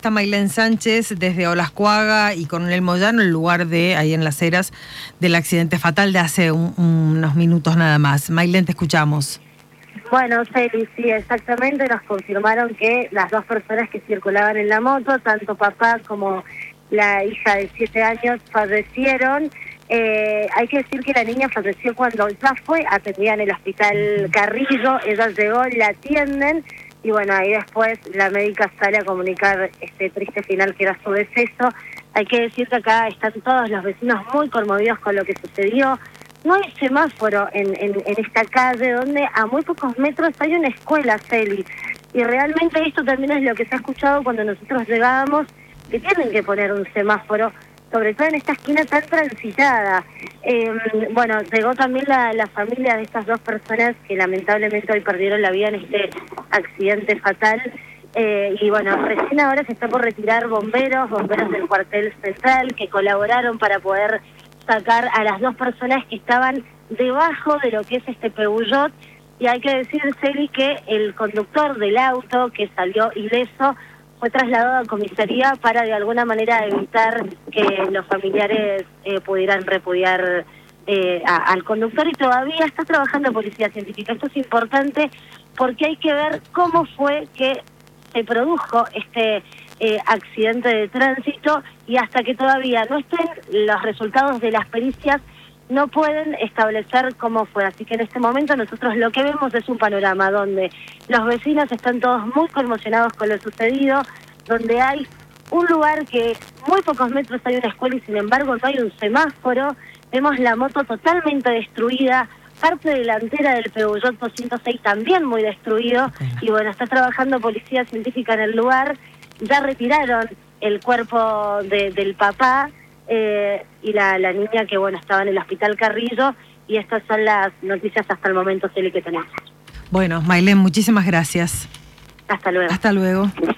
está Maylén Sánchez desde Olascuaga y Coronel Moyano, el lugar de ahí en Las Heras del accidente fatal de hace unos minutos nada más. Maylén, te escuchamos. Bueno, Celi, sí, exactamente, nos confirmaron que las dos personas que circulaban en la moto, tanto papá como la hija de 7 años, fallecieron. Hay que decir que la niña falleció cuando ya fue atendida en el hospital Carrillo, ella llegó, la atienden, y bueno, ahí después la médica sale a comunicar este triste final que era su deceso. Hay que decir que acá están todos los vecinos muy conmovidos con lo que sucedió. No hay semáforo en esta calle, donde a muy pocos metros hay una escuela, Celi. Y realmente esto también es lo que se ha escuchado cuando nosotros llegábamos, que tienen que poner un semáforo, sobre todo en esta esquina tan transitada. Bueno, llegó también la familia de estas dos personas que lamentablemente hoy perdieron la vida en este accidente fatal. Y bueno, recién ahora se está por retirar bomberos del cuartel central que colaboraron para poder sacar a las dos personas que estaban debajo de lo que es este Peugeot. Y hay que decir, Celi, que el conductor del auto que salió ileso fue trasladado a comisaría para de alguna manera evitar que los familiares pudieran repudiar al conductor, y todavía está trabajando policía científica. Esto es importante porque hay que ver cómo fue que se produjo este accidente de tránsito, y hasta que todavía no estén los resultados de las pericias no pueden establecer cómo fue. Así que en este momento nosotros lo que vemos es un panorama donde los vecinos están todos muy conmocionados con lo sucedido, donde hay un lugar que muy pocos metros hay una escuela y sin embargo no hay un semáforo. Vemos la moto totalmente destruida, parte delantera del Peugeot 206 también muy destruido, y bueno, está trabajando policía científica en el lugar. Ya retiraron el cuerpo del papá y la niña que bueno estaba en el hospital Carrillo, y estas son las noticias hasta el momento, Celi, que tenemos. Bueno, Maylén, muchísimas gracias. Hasta luego. Hasta luego.